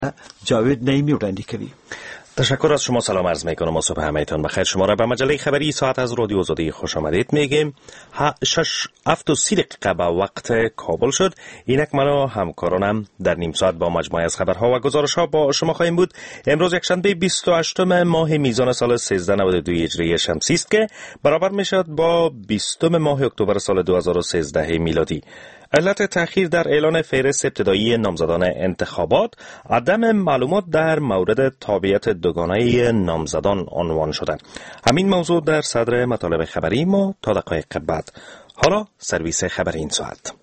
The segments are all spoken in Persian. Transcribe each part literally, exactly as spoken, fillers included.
جاوید نعیمی رانی کوي. تشکر از شما. سلام عرض میکنم و صبح همه‌تان بخیر. شما را به مجله خبری ساعت از رادیو آزادی خوش آمدید میگیم. شش هفت و سی دقیقه به وقت کابل شد. اینک من و همکارانم در نیم ساعت با مجموعه از خبرها و گزارش‌ها با شما خواهیم بود. امروز یکشنبه بیست و هشتم ماه میزان سال سیزده نود و دو هجری شمسی است که برابر میشد با بیستم ماه اکتبر سال دو هزار و سیزده میلادی. علت تأخیر در اعلان فهرست ابتدایی نامزدان انتخابات عدم معلومات در مورد تابعیت دوگانه نامزدان عنوان شده. همین موضوع در صدر مطالب خبری ما تا دقایق بعد. حالا سرویس خبری این ساعت.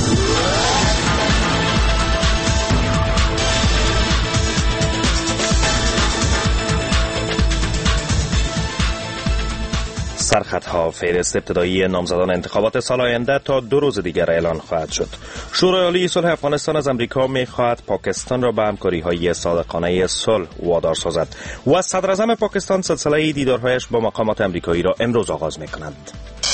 سرخطها: فهرست ابتدایی نامزدان انتخابات سال آینده تا دو روز دیگر اعلان خواهد شد. شورای عالی صلح افغانستان از امریکا می‌خواهد پاکستان را به همکاری‌های صادقانه صلح وادار سازد و صدر اعظم پاکستان سلسله دیدارهایش با مقامات امریکایی را امروز آغاز می‌کند.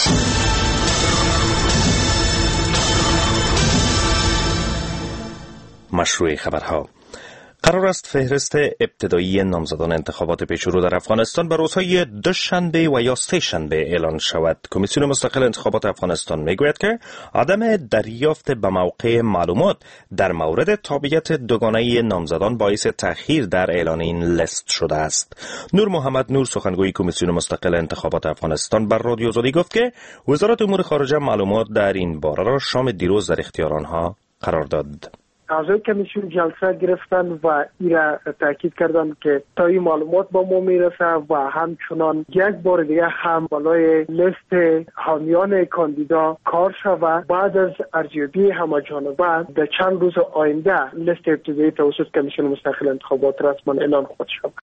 مشروع خبرها: قرار است فهرست ابتدایی نامزدان انتخابات پیشرو در افغانستان به روزهای دوشنبه و یا سه شنبه اعلان شود. کمیسیون مستقل انتخابات افغانستان میگوید که عدم دریافت به موقع معلومات در مورد تابعیت دوگانه نامزدان باعث تأخیر در اعلان این لیست شده است. نور محمد نور، سخنگوی کمیسیون مستقل انتخابات افغانستان، بر رادیو آزادی گفت که وزارت امور خارجه معلومات در این باره را شام دیروز در اختیار آنها قرار داد. اعضای کمیسیون جلسه گرفتن و ایرا تاکید کردند که تا این معلومات با ما میرسه و همچنان یک بار دیگه هم بالای لیست حامیان کاندیدا کار شود. بعد از ارزیابی همه‌جانبه در چند روز آینده لیست ابتدایی توسط کمیسیون مستقل انتخابات رسما اعلان خواهد شد.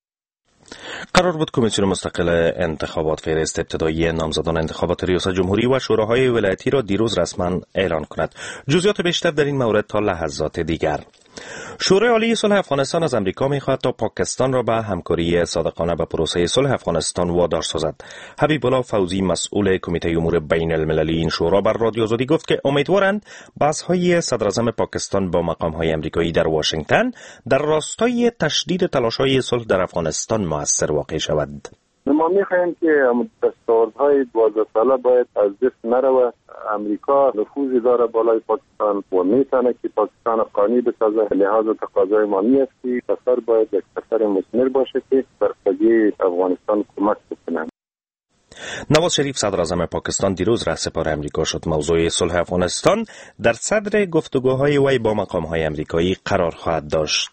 قرار بود کمیسیون مستقل انتخابات فهرست ابتدایی نامزدان انتخابات ریاست جمهوری و شوراهای ولایتی را دیروز رسما اعلان کند. جزئیات بیشتر در این مورد تا لحظات دیگر. شورای عالی صلح افغانستان از امریکا می‌خواهد تا پاکستان را به همکاری صادقانه به پروسه صلح افغانستان وادار سازد. حبیب الله فوزی، مسئول کمیته امور بین المللی این شورا، بر رادیو آزادی گفت که امیدوارند بحث‌های صدر اعظم پاکستان با مقام‌های امریکایی در واشنگتن در راستای تشدید تلاش‌های صلح در افغانستان مؤثر واقع شود. ما می‌خواهیم که دستاوردهای دوازده ساله باید از دست نرود. امریکا نفوذی داره بالای پاکستان و میتونه که پاکستان قانی بسازه. لحاظ تقاضای ما نیست که سفر باید یک سفر مثمر باشه که بر قضیه افغانستان کمک بکنه. نواز شریف، صدر اعظم پاکستان، دیروز رهسپار امریکا شد. موضوع صلح افغانستان در صدر گفتگوهای وی با مقام‌های امریکایی قرار خواهد داشت.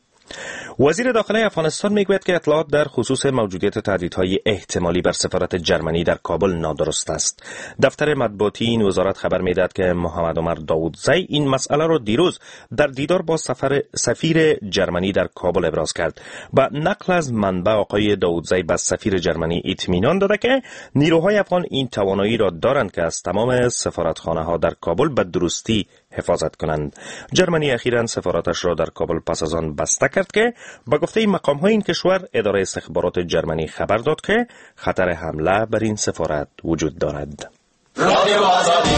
وزیر داخلی افغانستان میگوید که اطلاعات در خصوص موجودیت تهدیدهای احتمالی بر سفارت جرمنی در کابل نادرست است. دفتر مطبوعاتی این وزارت خبر میدهد که محمد عمر داودزی این مسئله را دیروز در دیدار با سفر سفیر جرمنی در کابل ابراز کرد. با نقل از منبع آقای داودزی به سفیر جرمنی اطمینان داده که نیروهای افغان این توانایی را دارند که از تمام سفارتخانه‌ها در کابل به درستی حفاظت کنند. جرمنی اخیراً سفارتش را در کابل پس از آن بسته کرد که با گفته مقام‌های این کشور اداره استخبارات جرمنی خبر داد که خطر حمله بر این سفارت وجود دارد. رادیو آزادی.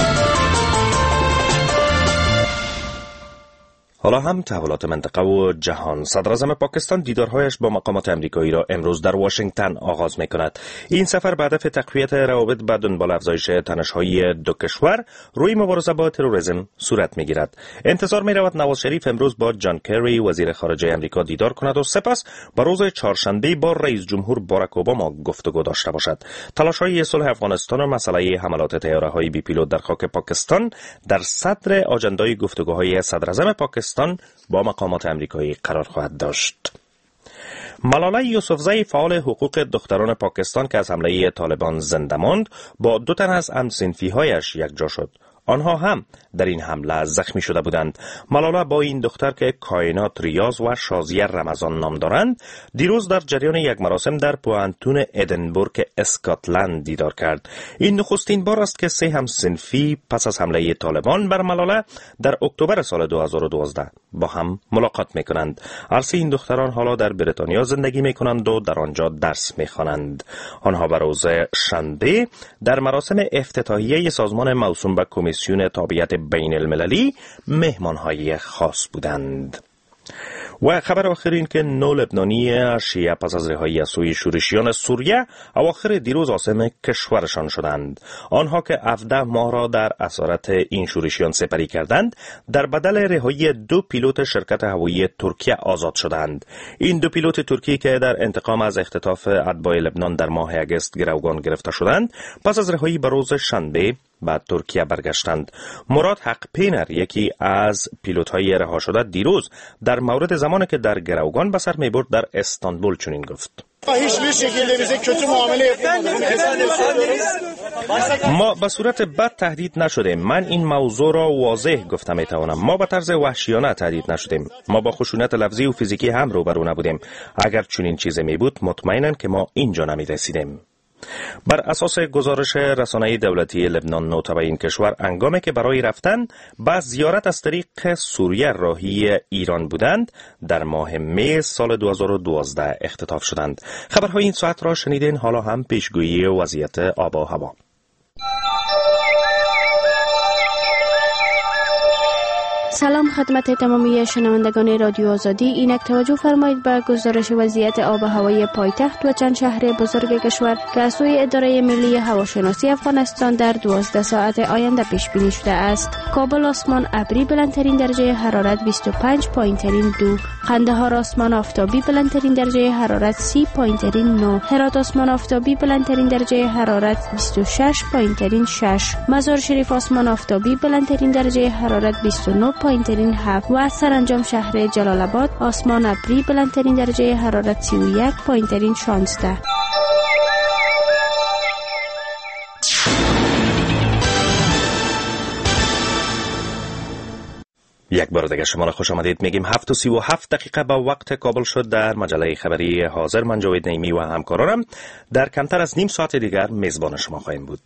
حالا هم تحولات منطقه و جهان. صدر اعظم پاکستان دیدارهایش با مقامات امریکایی را امروز در واشنگتن آغاز می‌کند. این سفر به هدف تقویت روابط با دنبال افزایش تنش‌های دو کشور روی مبارزه با تروریسم صورت می‌گیرد. انتظار می‌رود نواز شریف امروز با جان کری، وزیر خارجه امریکا، دیدار کند و سپس با روز چهارشنبه با رئیس جمهور باراک اوباما گفتگو داشته باشد. تلاش‌های صلح افغانستان و مسئله حملات طیاره‌های بی پیلوت در خاک پاکستان در صدر آژندای گفتگوهای صدر اعظم پاکستان با مقامات امریکایی قرار خواهد داشت. ملاله یوسفزئی، فعال حقوق دختران پاکستان که از حمله طالبان زنده ماند، با دو تن از هم‌صنفی‌هایش یکجا شد. آنها هم در این حمله زخمی شده بودند. ملاله با این دختر که کائنات ریاض و شازیه رمضان نام دارند، دیروز در جریان یک مراسم در پوهنتون ادنبورگ اسکاتلند دیدار کرد. این نخستین بار است که سه هم‌صنفی پس از حمله طالبان بر ملاله در اکتبر سال دو هزار و دوازده با هم ملاقات می‌کنند. هر سه این دختران حالا در بریتانیا زندگی می‌کنند و در آنجا درس می‌خوانند. آنها به روز شنبه در مراسم افتتاحیه سازمان موسوم به کمیسیون تابعیت بین المللی مهمانهای خاص بودند. و خبر آخر این که نو لبنانی شیعه پس از رهایی از سوی شورشیان سوریه اواخر دیروز عاصم کشورشان شدند. آنها که هفده ماه را در اسارت این شورشیان سپری کردند در بدل رهایی دو پیلوت شرکت هوایی ترکیه آزاد شدند. این دو پیلوت ترکی که در انتقام از اختطاف اتباع لبنان در ماه اگست گروگان گرفته شدند پس از رهایی به روز شنبه به ترکیه برگشتند. مراد حق پینر یکی از پیلوت‌های رها شده دیروز در مورد زمانی که در گروگان به سر می‌برد در استانبول چنین گفت: ما به صورت بد تهدید نشدیم. من این موضوع را واضح گفتم میتوانم. ما به طرز وحشیانه تهدید نشدیم. ما با خشونت لفظی و فیزیکی هم روبرو نبودیم. اگر چنین چیزی می بود مطمئناً که ما اینجا نمی رسیدیم. بر اساس گزارش رسانه‌ای دولتی لبنان، نوتبه این کشور انگامی که برای رفتن به زیارت از طریق سوریه راهی ایران بودند در ماه می سال دو هزار و دوازده اختطاف شدند. خبرهای این ساعت را شنیدین. حالا هم پیشگویی وضعیت آب و هوا. سلام خدمت تمامی شنوندگان رادیو آزادی. اینک توجه فرمایید به گزارش وضعیت آب و هوای پایتخت و چند شهر بزرگ کشور که از سوی اداره ملی هواشناسی افغانستان در دوازده ساعت آینده پیش بینی شده است. کابل آسمان ابری، بلندترین درجه حرارت بیست و پنج، پایینترین دو. قندهار آسمان آفتابی، بلندترین درجه حرارت سی، پایینترین نه. هرات آسمان آفتابی، بلندترین درجه حرارت بیست و شش، پایینترین شش. مزار شریف آسمان آفتابی، بلندترین درجه حرارت بیست و نه، پایینترین هفت. و سرانجام شهر جلال آباد آسمان ابری، بلندترین درجه حرارت سی و یک، پایینترین شانزده. یک بار دیگه شما را خوش آمدید میگیم. هفت و سی و هفت دقیقه با وقت کابل شد. در مجله خبری حاضر من جاوید نیمی و همکارانم در کمتر از نیم ساعت دیگر میزبان شما خواهیم بود.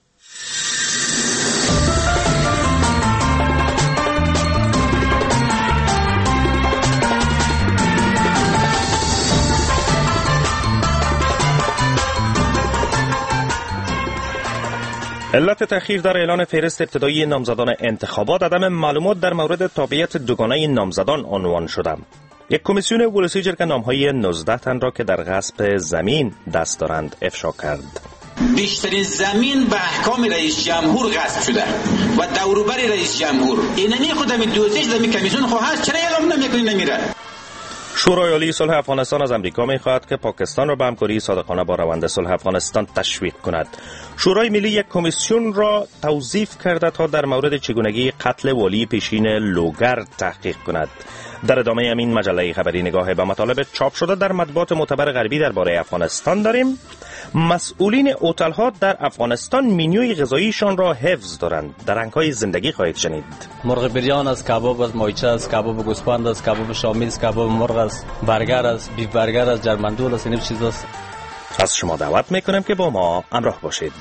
علت تأخیر در اعلان فهرست ابتدایی نامزدان انتخابات عدم معلومات در مورد تابعیت دوگانه نامزدان عنوان شده. یک کمیسیون ولسی که نامهای نوزده تن را که در غصب زمین دست دارند افشا کرد. بیشترین زمین به احکام رئیس جمهور غصب شده و دوروبر رئیس جمهور. اینمی خودم دوستش دمی کمیسیون خو هست، چرا اعلام نمیکنی نمیره؟ شورای عالی صلح افغانستان از امریکا می‌خواهد که پاکستان را به همکاری صادقانه با روند صلح افغانستان تشویق کند. شورای ملی یک کمیسیون را توظیف کرده تا در مورد چگونگی قتل والی پیشین لوگر تحقیق کند. در ادامه همین مجله خبری نگاه به مطالب چاپ شده در مطبوعات معتبر غربی درباره افغانستان داریم. مسئولین هتل‌ها در افغانستان منیوی غذاییشان را حفظ دارند. در رنگ‌های زندگی خواهید شنید. مرغ بریان از کباب از مایچه از کباب گوسفند از کباب شامی از کباب مرغ از برگر از بیف برگر از جرمندول از این چیزاست. از شما دعوت میکنم که با ما همراه باشید.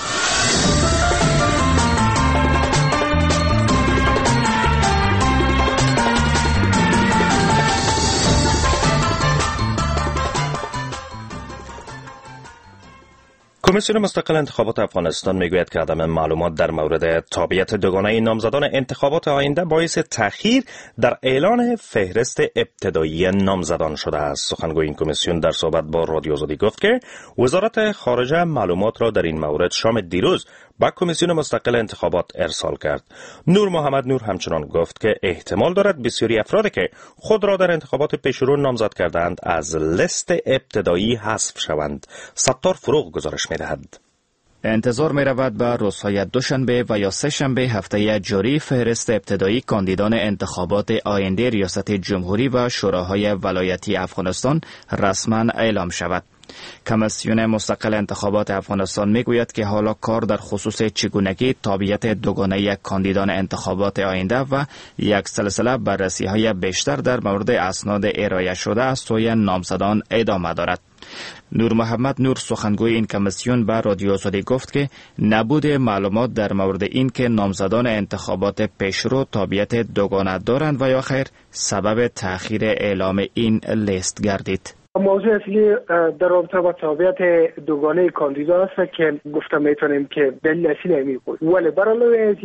کمیسیون مستقل انتخابات افغانستان میگوید که عدم معلومات در مورد تابعیت دوگانه نامزدان انتخابات آینده باعث تأخیر در اعلان فهرست ابتدایی نامزدان شده است. سخنگوی این کمیسیون در صحبت با رادیو آزادی گفت که وزارت خارجه معلومات را در این مورد شام دیروز با کمیسیون مستقل انتخابات ارسال کرد. نور محمد نور همچنان گفت که احتمال دارد بسیاری افرادی که خود را در انتخابات پیشرو نامزد کردند از لیست ابتدایی حذف شوند. ستار فروغ گزارش می‌دهد. انتظار می رود به روزهای دوشنبه و یا سه شنبه هفته جاری فهرست ابتدایی کاندیدان انتخابات آینده ریاست جمهوری و شوراهای ولایتی افغانستان رسما اعلام شود. کمیسیون مستقل انتخابات افغانستان میگوید که حالا کار در خصوص چگونگی تابعیت دوگانه کاندیدان انتخابات آینده و یک سلسله بررسی‌های بیشتر در مورد اسناد ارائه شده از سوی نامزدان ادامه دارد. نور محمد نور سخنگوی این کمیسیون به رادیو آزادی گفت که نبود معلومات در مورد این که نامزدان انتخابات پیشرو تابعیت دوگانه دارند و یا خیر سبب تأخیر اعلام این لیست گردید. موضوع اصلی در رابطه با تابعیت دوگانه کاندیدا است که گفتم میتونیم که دلیل اصلی نمی بود، ولی برای از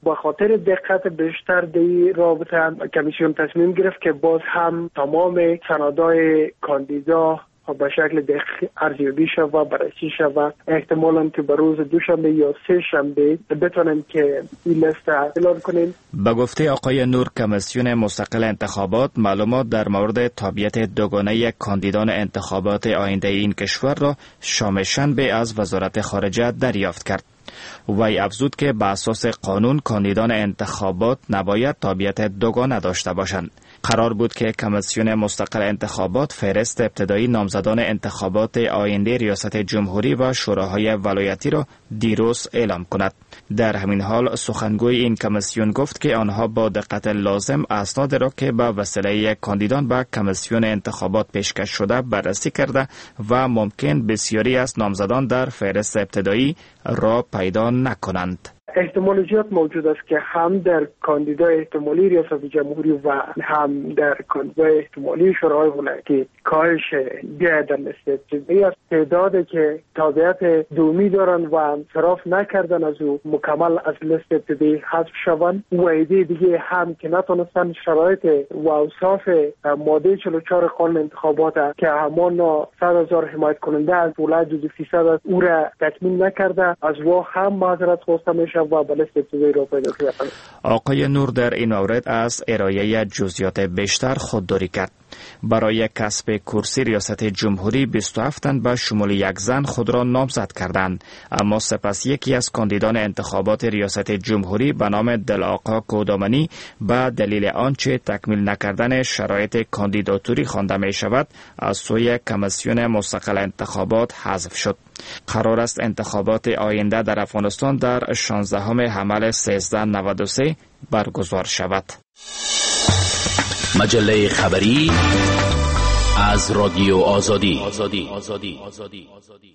با خاطر دقت بیشتر در رابطه کمیسیون تصمیم گرفت که باز هم تمام سندهای کاندیدا به شکل دقیق ارزیابی شود، بررسی شود. احتمالاً که به روز دوشنبه یا سه شنبه بتونیم که این لیست اعلام کنیم. به گفته آقای نور، کمیسیون مستقل انتخابات معلومات در مورد تابعیت دوگانه کاندیدان انتخابات آینده این کشور را شام شنبه از وزارت خارجه دریافت کرد. وی افزود که به اساس قانون کاندیدان انتخابات نباید تابعیت دوگانه داشته باشند. قرار بود که کمیسیون مستقل انتخابات فهرست ابتدایی نامزدان انتخابات آینده ریاست جمهوری و شوراهای ولایتی را دیروز اعلام کند. در همین حال سخنگوی این کمیسیون گفت که آنها با دقت لازم اسناد را که به وسیله کاندیدان به کمیسیون انتخابات پیشکش شده بررسی کرده و ممکن بسیاری از نامزدان در فهرست ابتدایی را پیدا نکنند. احتمالیات موجود است که هم در کاندیدای احتمالی ریاست جمهوری و هم در کاندیدای احتمالی شورای ولایتی کاهش بیاید در لیست ابتدایی است. تعدادی که تابعیت دومی دارند و انصراف نکردن از او مکمل از لیست ابتدایی حذف شوند. و ایده دیگه هم که نتونستن شرایط و اوصاف ماده چهل و چهار قانون انتخابات که همان صد هزار حمایت کننده از ولایت دو فیصد است او را تکمیل نکرده، از وا هم معذرت خواسته میشه. آقای نور در این مورد از ارائه جزئیات بیشتر خودداری کرد. برای کسب کرسی ریاست جمهوری بیست و هفت تن به شمول یک زن خود را نامزد کردند، اما سپس یکی از کاندیدان انتخابات ریاست جمهوری به نام دلآقا کودامنی به دلیل آنچه تکمیل نکردن شرایط کاندیداتوری خوانده می شود از سوی کمیسیون مستقل انتخابات حذف شد. قرار است انتخابات آینده در افغانستان در شانزدهم حمل سیزده نود و سه برگزار شود. مجله خبری از رادیو آزادی. آزادی. آزادی. آزادی. آزادی.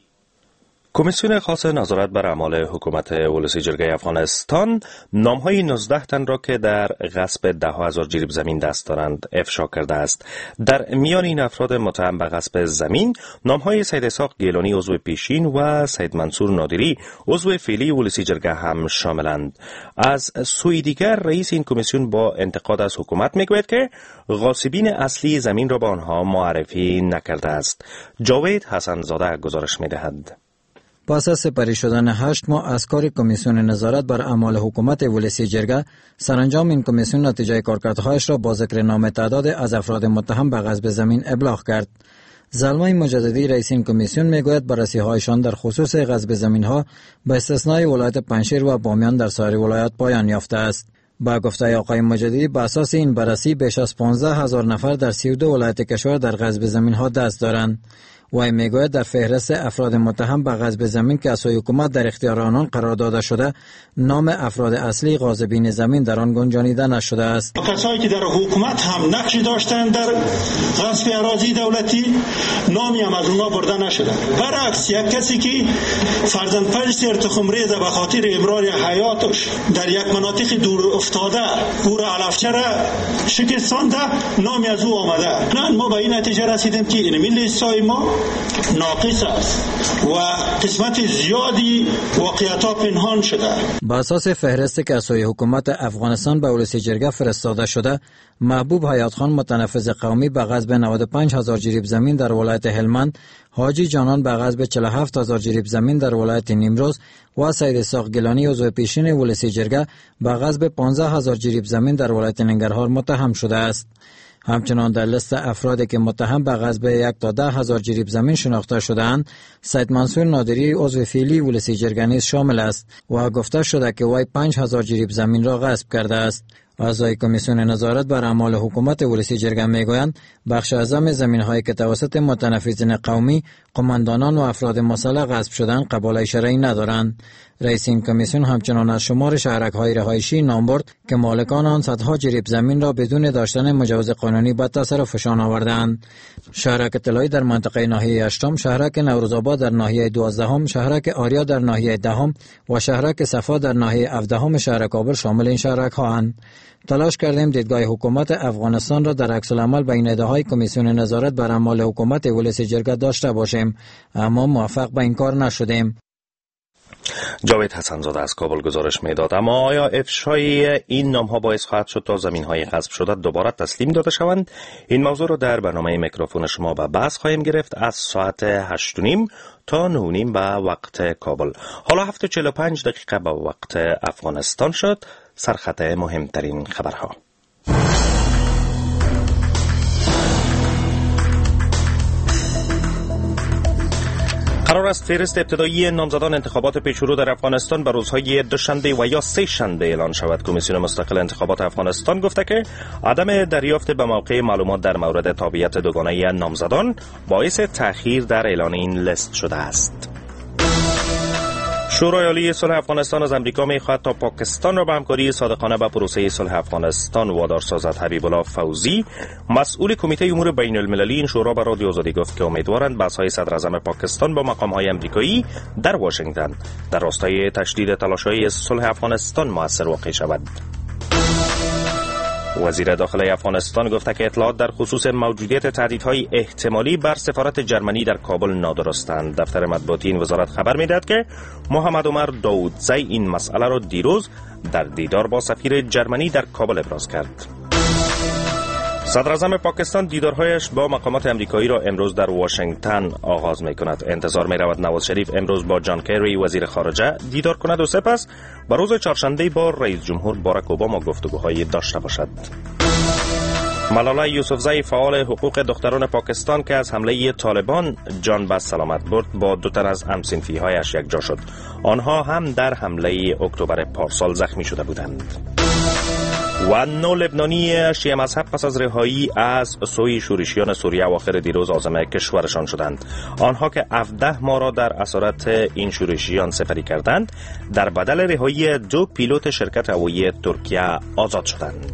کمیسیون خاص نظارت بر اعمال حکومت ولسی جرگه افغانستان نامهای نوزده تن را که در غصب ده هزار جریب زمین دست دارند افشا کرده است. در میان این افراد متهم به غصب زمین نامهای سید اسحاق گیلانی عضو پیشین و سید منصور نادری عضو فعلی ولسی جرگه هم شاملند. از سوی دیگر رئیس این کمیسیون با انتقاد از حکومت میگوید که غاصبین اصلی زمین را به آنها معرفی نکرده است. جاوید حسن زاده گزارش میدهد. پس از سپری شدن هشت ماه از کار کمیسیون نظارت بر اعمال حکومت ولسی جرگه، سرانجام این کمیسیون نتیجه کارکردهایش را با ذکر نام تعداد از افراد متهم به غصب زمین ابلاغ کرد. زلمای مجددی رئیس این کمیسیون میگوید بررسی‌هایشان در خصوص غصب زمین‌ها به استثنای ولایت پنجشیر و بامیان در سایر ولایات پایان یافته است. با گفته آقای مجددی به اساس این بررسی بیش از پانزده هزار نفر در سی و دو ولایت کشور در غصب زمین‌ها دست دارند. وی میگوید در فهرست افراد متهم به غصب زمین که از سوی حکومت در اختیار آنان قرار داده شده، نام افراد اصلی غاصبین زمین در آن گنجانیده نشده است. کسایی که در حکومت هم نقش داشتند در غصب اراضی دولتی نامی هم از اونها برده نشده. برعکس یک کسی که فرزند پنج تخم‌ریز به خاطر ابرار حیاتش در یک مناطق دور افتاده او را علفچه را شکستانده نامی از او آمده. نه ما به این نتیجه رسیدیم که این لیستای ما ناقص است و قسمت زیادی واقعیت‌ها پنهان شده. با اساس فهرستی که از سوی حکومت افغانستان به ولسی جرگه فرستاده شده، محبوب حیات خان متنفذ قومی به غصب نود و پنج هزار جریب زمین در ولایت هلمند، حاجی جانان به غصب چهل و هفت هزار جریب زمین در ولایت نیمروز و سید اسحاق گیلانی عضو پیشین ولسی جرگه به غصب پانزده هزار جریب زمین در ولایت ننگرهار متهم شده است. همچنان در لیست افرادی که متهم به غصب یک تا ده هزار جریب زمین شناخته شده‌اند، سید منصور نادری عضو فعلی ولسی جرگه نیز شامل است و گفته شده که وی پنج هزار جریب زمین را غصب کرده است. اعضای کمیسیون نظارت بر اعمال حکومت ولسی جرگه میگویند بخش اعظم زمین‌هایی که توسط متنفذین قومی، قماندانان و افراد مسلح غصب شدند قبول شرعی ندارند. رئیس این کمیسیون همچنان از شمار شهرک‌های رهایشی نام برد که مالکان آن صدها جریب زمین را بدون داشتن مجوز قانونی به تصرفشان آوردند. شهرک طلایی در منطقه ناحیه هشتم، شهرک نوروزآباد در ناحیه دوازدهم، شهرک آریا در ناحیه دهم و شهرک صفا در ناحیه هفدهم شهر کابل شامل این شهرک‌هاند. تلاش کردیم دیدگاه حکومت افغانستان را در عکس العمل بین ادعاهای کمیسیون نظارت بر اعمال حکومت ولسی جرگه داشته باشیم، اما موفق به این کار نشدیم. جاوید حسن‌زاده از کابل گزارش میداد. اما آیا افشای این نام‌ها باعث خواهد شد تا زمین‌های غصب شده دوباره تسلیم داده شوند؟ این موضوع رو در برنامه میکروفون شما به بحث خواهیم گرفت از ساعت هشت و نیم تا نه و نیم به وقت کابل. حالا هفت و چهل و پنج دقیقه به وقت افغانستان شد. سرخط مهمترین خبرها. قرار است فهرست ابتدایی نامزدان انتخابات پیشرو در افغانستان به روزهای دوشنبه و یا سه شنبه اعلان شود. کمیسیون مستقل انتخابات افغانستان گفته که عدم دریافت به موقع معلومات در مورد تابعیت دوگانه نامزدان باعث تأخیر در اعلان این لیست شده است. شورای عالی صلح افغانستان از امریکا می‌خواهد تا پاکستان را به همکاری صادقانه به پروسه صلح افغانستان وادار سازد. حبیب الله فوزی، مسئول کمیته امور بین المللی این شورا، به رادیو آزادی گفت که امیدوارند بحث‌های صدر اعظم پاکستان با مقام‌های امریکایی در واشنگتن در راستای تشدید تلاش‌های صلح افغانستان مؤثر واقع شود. وزیر داخلی افغانستان گفته که اطلاعات در خصوص موجودیت تهدیدهای احتمالی بر سفارت جرمنی در کابل نادرستند. دفتر مطبوعاتی این وزارت خبر می‌دهد که محمد عمر داودزی این مسئله را دیروز در دیدار با سفیر جرمنی در کابل ابراز کرد. صدر اعظم پاکستان دیدارهایش با مقامات امریکایی را امروز در واشنگتن آغاز می‌کند. انتظار می‌رود نواز شریف امروز با جان کری وزیر خارجه دیدار کند و سپس به روز چهارشنبه با رئیس جمهور باراک اوباما گفتگوهایی داشته باشد. ملاله یوسفزئی، فعال حقوق دختران پاکستان که از حمله طالبان جان به سلامت برد، با دو تن از هم‌صنفی‌هایش یکجا شد. آنها هم در حمله اکتبر پارسال زخمی شده بودند. و نو لبنانی شیعه مذهب پس از رهایی از سوی شورشیان سوریه اواخر دیروز عازم کشورشان شدند. آنها که هفده ماه را در اسارت این شورشیان سپری کردند، در بدل رهایی دو پیلوت شرکت هوایی ترکیه آزاد شدند.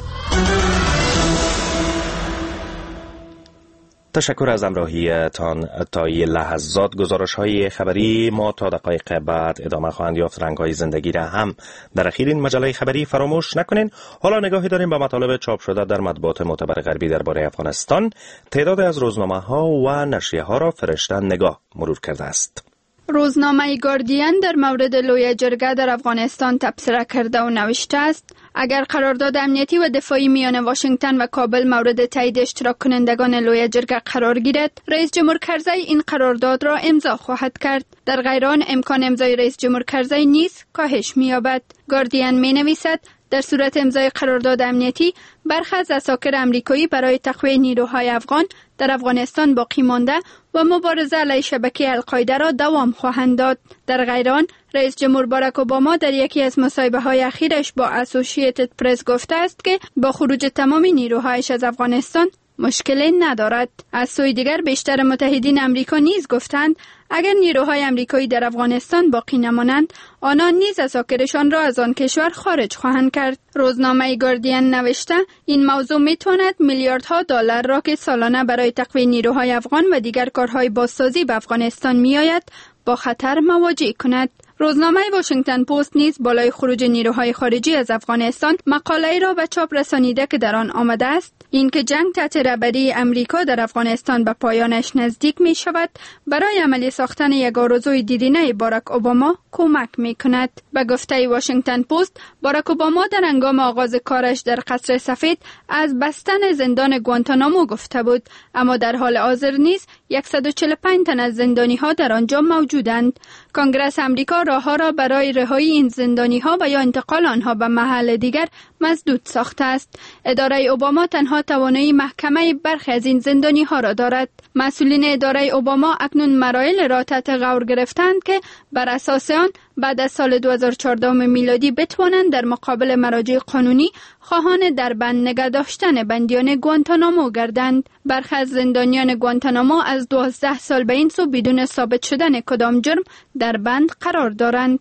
تشکر از همراهیتان تا این لحظات. گزارش های خبری ما تا دقایق بعد ادامه خواهند یافت. رنگ های زندگی را هم در اخیر این مجله خبری فراموش نکنین. حالا نگاهی داریم به مطالب چاپ شده در مطبوعات معتبر غربی درباره افغانستان. تعداد از روزنامه ها و نشریه ها را فرشته نگاه مرور کرده است. روزنامه گاردین در مورد لوی جرگه در افغانستان تبصره کرده و نوشته است: اگر قرارداد امنیتی و دفاعی میان واشنگتن و کابل مورد تایید اشتراک کنندگان لوی جرگه قرار گیرد، رئیس جمهور کرزی این قرارداد را امضا خواهد کرد. در غیر آن امکان امضای رئیس جمهور کرزی نیز کاهش می‌یابد. گاردین می‌نویسد: در صورت امضای قرارداد امنیتی، برخی از عساکر امریکایی برای تقویت نیروهای افغان در افغانستان باقی مانده و مبارزه علیه شبکه القاعده را دوام خواهند داد. در غیر آن، رئیس جمهور باراک اوباما در یکی از مصاحبه‌های اخیرش با اسوسییتد پرس گفته است که با خروج تمام نیروهایش از افغانستان مشکلی ندارد. از سوی دیگر بیشتر متحدین امریکا نیز گفتند اگر نیروهای امریکایی در افغانستان باقی نمانند، آنان نیز عساکرشان را از آن کشور خارج خواهند کرد. روزنامه گاردین نوشته این موضوع میتواند میلیاردها دلار را که سالانه برای تقویت نیروهای افغان و دیگر کارهای بازسازی به افغانستان میآید با خطر مواجه کند. روزنامه واشنگتن پست نیز بالای خروج نیروهای خارجی از افغانستان مقاله‌ای را به چاپ رسانیده که در آن آمده است اینکه جنگ تحت رهبری امریکا در افغانستان به پایانش نزدیک می شود برای عملی ساختن یک آرزوی دیرینه باراک اوباما کمک می کند. به گفته واشنگتن پست، باراک اوباما در هنگام آغاز کارش در قصر سفید از بستن زندان گوانتانامو گفته بود، اما در حال حاضر نیز صد و چهل و پنج تن از زندانی ها در آنجا موجودند. کنگره امریکا راهها را برای رهایی این زندانی ها و یا انتقال آنها به محل دیگر مسدود ساخته است. اداره اوباما تنها توانایی محکمه برخی از این زندانی ها را دارد. مسئولین اداره اوباما اکنون مراحل را تحت غور گرفتند که بر اساس آن بعد از سال دو هزار و چهارده میلادی بتوانند در مقابل مراجع قانونی خواهان در بند نگه داشتن بندیان گوانتانامو گردند. برخی از زندانیان گوانتانامو از دوازده سال به این سو بدون ثابت شدن کدام جرم در بند قرار دارند.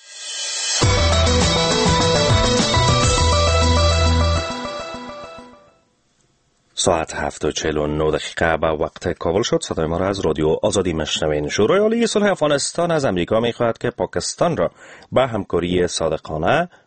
ساعت هفت و چهل و نه دقیقه به وقت کابل شد. صدای ما را از رادیو آزادی میشنوین. شورای عالی صلح افغانستان از امریکا میخواهد که پاکستان را به همکاری صادقانه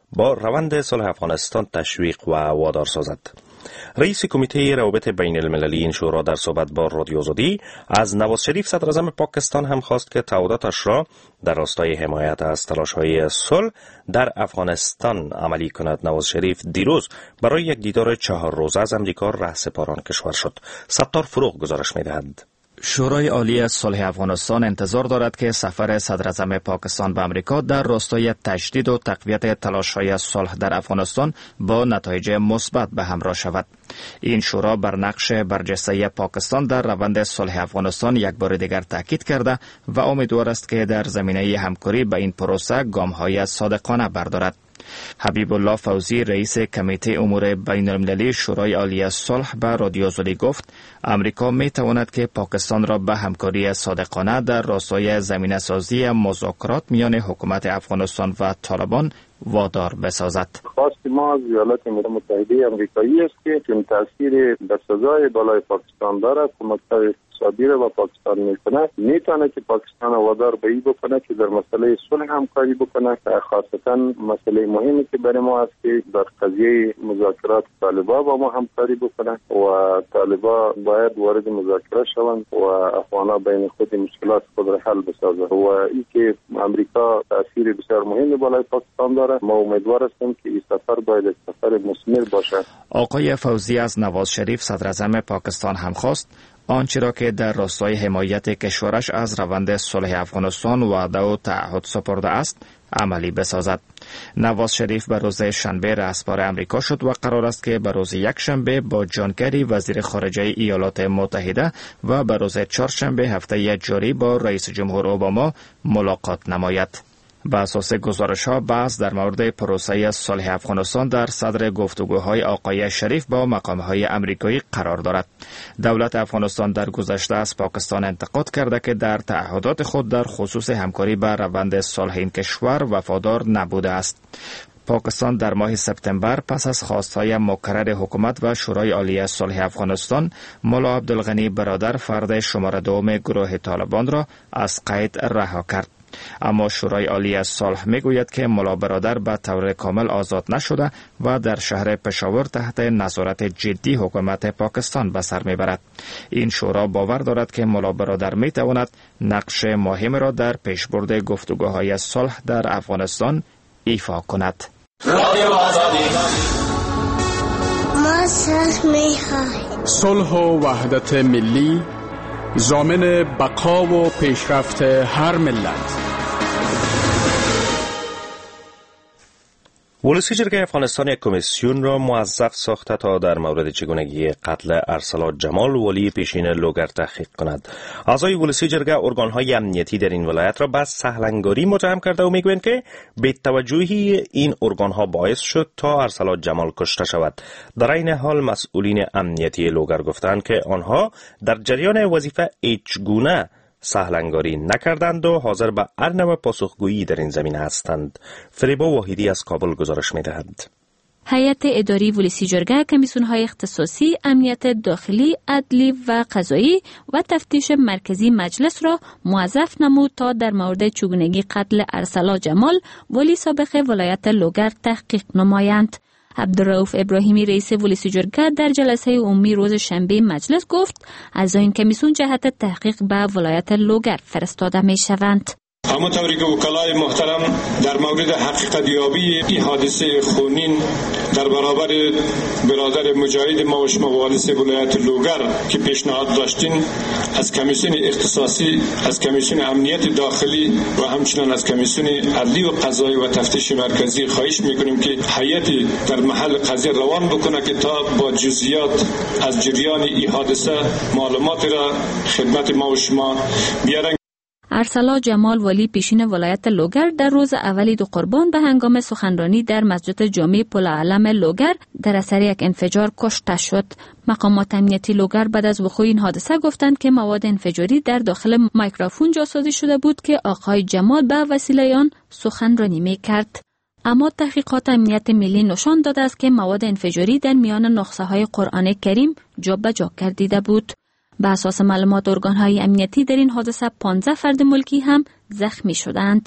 با روند صلح افغانستان تشویق و وادار سازد. رئیس کمیته روابط بین المللی این شورا در صحبت با رادیو آزادی از نواز شریف صدر اعظم پاکستان هم خواست که تعهداتش را در راستای حمایت از تلاش‌های صلح در افغانستان عملی کند. نواز شریف دیروز برای یک دیدار چهار روزه از امریکا رهسپاران کشور شد. ستار فروغ گزارش می‌دهد. شورای عالی صلح افغانستان انتظار دارد که سفر صدر اعظم پاکستان به امریکا در راستای تجدید و تقویت تلاش‌های صلح در افغانستان با نتایج مثبت به همراه شود. این شورا بر نقش برجسته پاکستان در روند صلح افغانستان یک بار دیگر تاکید کرده و امیدوار است که در زمینه همکاری به این پروسه گام‌های صادقانه بردارد. حبیب الله فوزی رئیس کمیته امور بین المللی شورای عالی صلح به رادیو آزادی گفت امریکا می تواند که پاکستان را به همکاری صادقانه در راستای زمینه سازی مذاکرات میان حکومت افغانستان و طالبان وادار بسازد. خواست ما از ایالات متحده آمریکایی است که چون تاثیر به سزای بالای پاکستان دارد، کمک‌های اقتصادی را با پاکستان میکنه، میتونه که پاکستان وادار به این بکنه که در مسئله صلح همکاری بکنه. خاصتا مسئله مهمی که برای ما است که در قضیه مذاکرات طالبان با ما همکاری بکنه و طالبان باید وارد مذاکره شوند و افغانا بین خود مشکلات خود را حل بسازه و این که امریکا تاثیر بسیار مهمی بالای پاکستان داره. ما امیدوار هستیم که این سفر باید یک سفر مثمر باشه. آقای فوزی از نواز شریف صدر اعظم پاکستان هم خواست آنچه را که در راستای حمایت کشورش از روند صلح افغانستان وعده و تعهد سپرده است عملی بسازد. نواز شریف به روز شنبه رهسپار امریکا شد و قرار است که به روز یک شنبه با جان کری وزیر خارجه ایالات متحده و به روز چهارشنبه هفته جاری با رئیس جمهور اوباما ملاقات نماید. به اساس گزارش‌ها بحث در مورد پروسه صلح افغانستان در صدر گفتگوهای آقای شریف با مقام‌های آمریکایی قرار دارد. دولت افغانستان در گذشته از پاکستان انتقاد کرده که در تعهدات خود در خصوص همکاری به روند صلح این کشور وفادار نبوده است. پاکستان در ماه سپتامبر پس از خواستهای مکرر حکومت و شورای عالی صلح افغانستان ملا عبدالغنی برادر فرد شماره دوم گروه طالبان را از قید رها کرد. اما شورای عالی صلح میگوید که ملا برادر به طور کامل آزاد نشده و در شهر پشاور تحت نظارت جدی حکومت پاکستان به سر میبرد. این شورا باور دارد که ملا برادر میتواند نقش مهم را در پیشبرد گفتگوهای صلح در افغانستان ایفا کند. رادیو آزادی ما صلح میخواهیم. صلح و وحدت ملی ضامن بقا و پیشرفت هر ملت. ولسی جرگه افغانستان یک کمیسیون را موظف ساخته تا در مورد چگونگی قتل ارسلا جمال ولی پیشین لوگر تحقیق کند. اعضای ولسی جرگه ارگان‌های امنیتی در این ولایت را به سهلنگاری متهم کرده و میگویند که بی‌توجهی این ارگان‌ها باعث شد تا ارسلا جمال کشته شود. در این حال مسئولین امنیتی لوگر گفتند که آنها در جریان وظیفه هیچگونه سهلنگاری نکردند و حاضر به هر نوع پاسخگویی در این زمینه هستند. فریبا واحدی از کابل گزارش می‌دهد. هیئت اداری ولسی جرگه کمیسیون‌های اختصاصی، امنیت داخلی، عدلی و قضایی و تفتیش مرکزی مجلس را موظف نمود تا در مورد چگونگی قتل ارسلا جمال ولی سابق ولایت لوگر تحقیق نمایند. عبدالرؤوف ابراهیمی رئیس ولسی جرگه در جلسه عمومی روز شنبه مجلس گفت از این کمیسیون جهت تحقیق به ولایت لوگر فرستاده می شوند. همونطوری که وکلای محترم در مورد حقیقت یابی این حادثه خونین در برابر برادر مجاهد ما و شما والس ولایت لوگر که پیشنهاد داشتین، از کمیسیون اختصاصی، از کمیسیون امنیت داخلی و همچنین از کمیسیون عدلی و قضایی و تفتیش مرکزی خواهش میکنیم که هیئتی در محل قضیه روان بکنه که تا با جزئیات از جریان این حادثه معلومات را خدمت ما و شما بیارن. ارسلا جمال ولی پیشین ولایت لوگر در روز اولی دو قربان به هنگام سخنرانی در مسجد جامع پل علم لوگر در اثر یک انفجار کشته شد. مقامات امنیتی لوگر بعد از وقوع این حادثه گفتند که مواد انفجاری در داخل میکروفون جاسازی شده بود که آقای جمال به وسیله آن سخنرانی می‌کرد. اما تحقیقات امنیت ملی نشان داده است که مواد انفجاری در میان نسخه‌های قرآن کریم جابجا جا گردیده بود. به اساس معلومات ارگان‌های امنیتی در این حادثه پانزده فرد ملکی هم زخمی شدند.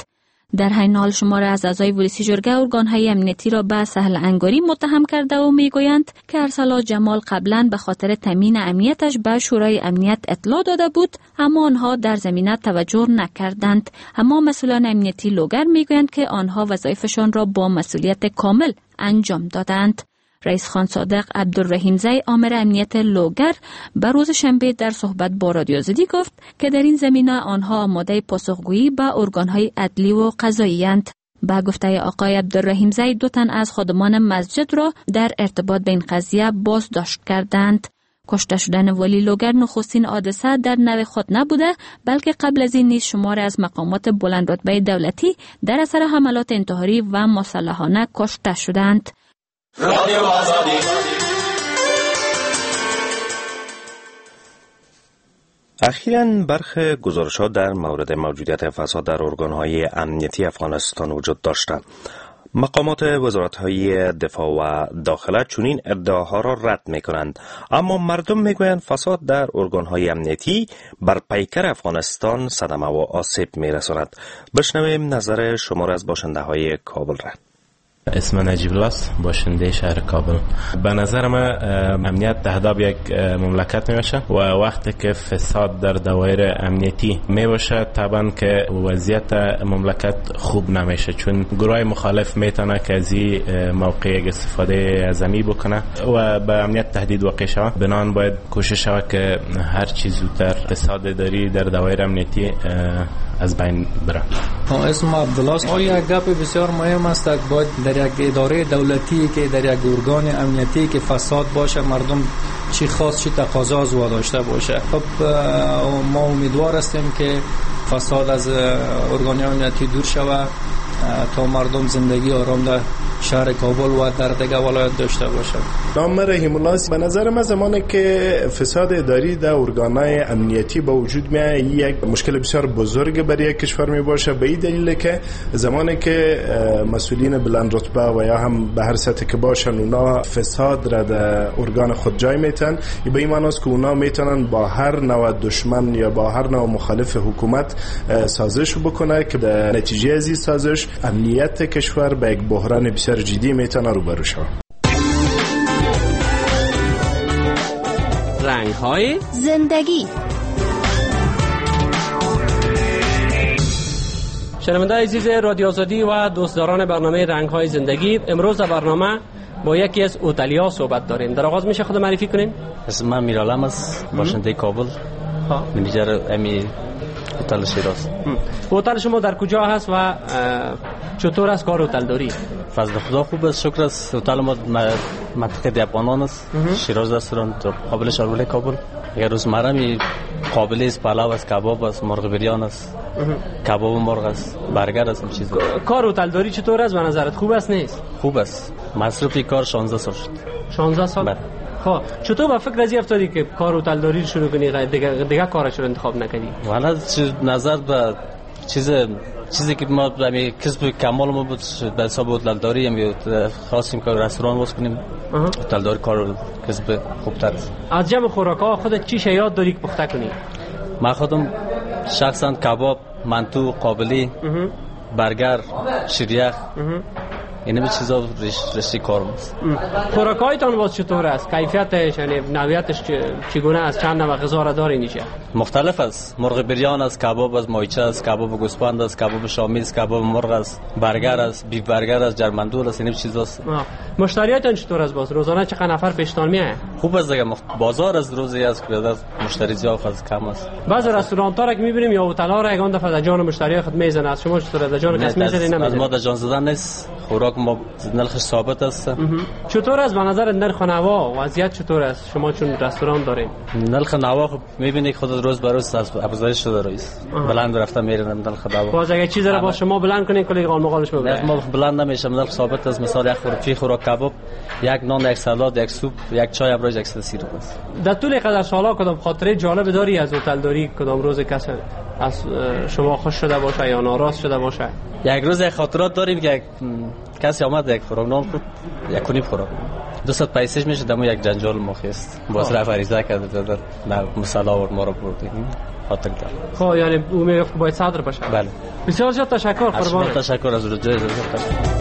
در حین حال شمار از اعضای ولسی جرگه ارگان‌های امنیتی را به سهل انگاری متهم کرده و میگویند که ارسلا جمال قبلا به خاطر تامین امنیتش به شورای امنیت اطلاع داده بود، اما آنها در زمینه توجه نکردند. اما مسئولان امنیتی لوگر میگویند که آنها وظایفشان را با مسئولیت کامل انجام دادند. رئیس خان صادق عبدالرحیم زی آمر امنیت لوگر به روز شنبه در صحبت با رادیو آزادی گفت که در این زمینه آنها آماده پاسخگویی به ارگان‌های عدلی و قضایی اند. با گفته آقای عبدالرحیم زی دو تن از خادمان مسجد را در ارتباط به این قضیه بازداشت کردند. کشته شدن ولی لوگر نخستین حادثه در نوع خود نبوده، بلکه قبل از این نیز شمار از مقامات بلند رتبه دولتی در اثر حملات انتحاری و مسلحانه کشته شدند. رادیو آزادی. اخیراً برخی گزارش‌ها در مورد موجودیت فساد در ارگان‌های امنیتی افغانستان وجود داشته. مقامات وزارت‌های دفاع و داخله چنین ادعاها را رد می‌کنند، اما مردم می‌گویند فساد در ارگان‌های امنیتی بر پیکر افغانستان صدمه و آسیب می‌رساند. بشنویم نظر شمار از باشنده‌های کابل را. اسم نجیب الله است، باشنده شهر کابل. به نظر من امنیت اهداف یک مملکت میشه و وقتی که فساد در دوایر امنیتی میباشه طبعا که وضعیت مملکت خوب نمیشه، چون گروه مخالف میتونه که از این موقع استفاده ازمی بکنه و به امنیت تهدید واقع شود. بنابراین باید کوشش شود که هر چیز زودتر فساد داری در دوایر امنیتی از بین بره. اسم عبدالله است. یک گپ بسیار مهم است که باید در یک اداره دولتی که در یک ارگان امنیتی که فساد باشه مردم چی خاص چی تقاضا از او داشته باشه. خب ما امیدوار هستیم که فساد از ارگان امنیتی دور شود تا مردم زندگی آرام در شهر کابل و در دیگه ولایت داشته باشه. نام رحیم الله است. به نظر من زمانی که فساد اداری در ارگان‌های امنیتی با وجود میاد یک مشکل بسیار بزرگ برای کشور می باشه، به این دلیل که زمانی که مسئولین بلند رتبه و یا هم به هر سطح که باشن اونا فساد را در ارگان خود جای میتن، به این معنی است که اونا میتونن با هر نوع دشمن یا با هر نوع مخالف حکومت سازش بکنه که در نتیجه از این سازش امنیت کشور به یک بحران بسیار جدی میتونه روبرو شود. رنگ‌های زندگی. شنونده عزیز رادیو آزادی و دوستداران برنامه رنگ‌های زندگی، امروز در برنامه با یکی از هتل‌ها صحبت داریم. در آغاز میشه خود معرفی کنین؟ اسم من میرالم است، باشنده کابل، منیجر امی هتل شیراز. هتل شما در کجا هست و چطور است کار هتل داری؟ فضل خدا خوب است، شکر است. هتل ما منطقه دیپانان است، شیراز رستوران در قابل شارول کابل. اگر روزمره می قابل است، پلاو است، کباب است، مرغ بریان است، کباب مرغ است، برگر است، چیز. کار هتل داری چطور است به نظرت؟ خوب است نیست؟ خوب است. مصرف کار شانزده سال شد. شانزده سال؟ بله. خب چطور با فکر ازی افتادی که کار هتل داری شروع کنی، دیگه دیگه کارش رو انتخاب نکردی؟ والا نظر به چیز چیزی که ما همین کسب کمال ما بود به حساب هتل داری هم خواستیم که رستوران باز کنیم. هتل داری کار کسب خوبتر است. از جمع خوراک‌ها خودت چی شیاد داری که پخته کنی؟ من خودم شخصا کباب، منتو، قابلی، برگر، شیریخ اینه به چیزا رشته کار است. خوراکایتان باز چطور است؟ کیفیتش یعنی نوعیتش چگونه است؟ چند نوع غذا را داری اینجا؟ مختلف است. مرغ بریان است، کباب است، مایچه است، کباب گوسفند است، کباب شامی است، کباب مرغ است، برگر است، بیف برگر است، جرمندول است، این چیزاست. مشتریاتون چطور است باز؟ روزانه چقدر نفر پیشتان میاد؟ خوب است دیگه. بازار از روزی است که مشتری زیاد از کم است. بعضی رستوران‌ها را که می‌بینیم یا هتل‌ها را یگان دفعه در جان مشتری خود میزنه. شما چطور در جان کس میزنی نمیزنی؟ از ما در جان زدن نیست. خوراک ما نرخش ثابت است. چطور است به نظر نرخ نوا وضعیت چطور است؟ شما چون رستوران دارین نرخ نوا خب می‌بینید خود روز به روز افزایش شده رئیس. بلند رفته میره نرخ نوا. باز اگه چیزی را با شما بلند کنین کلی قال مقالش ببره. ما بلند نمیشه، نرخ ثابت است. مثلا یک خوراکی خوراک کباب، یک نان، یک سالاد، یک سوپ، یک چای ابراج یک سیر است. در طول قدر سالا کدام خاطره جالب داری از هتل داری؟ کدام روز کسی از شما خوش شده باشه یا ناراض شده باشه؟ یک روز خاطرات داریم که کسی آمد یک خوراک نان خود یک کنیم خوراک دوست پیسش میشه دمو یک جنجال مخیست باز رفت عریضه کرد در در مسئله آورد ما رو بردیم خاطر کرد. خب یعنی او میگفت باید صادر باشه. بله. بسیار زیاد تشکر قربان. تشکر از رجای تشکر.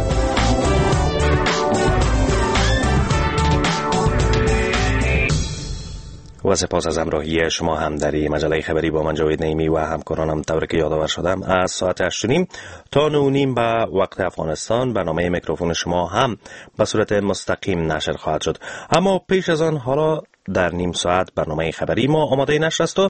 و سپاس از همراهی شما هم در این مجله خبری با من جاوید نعیمی و همکارانم. طوری که یادآور شدم از ساعت هشت و نیم تا نه و نیم به وقت افغانستان برنامه میکروفون شما هم به صورت مستقیم نشر خواهد شد. اما پیش از آن حالا در نیم ساعت برنامه خبری ما آماده نشر است و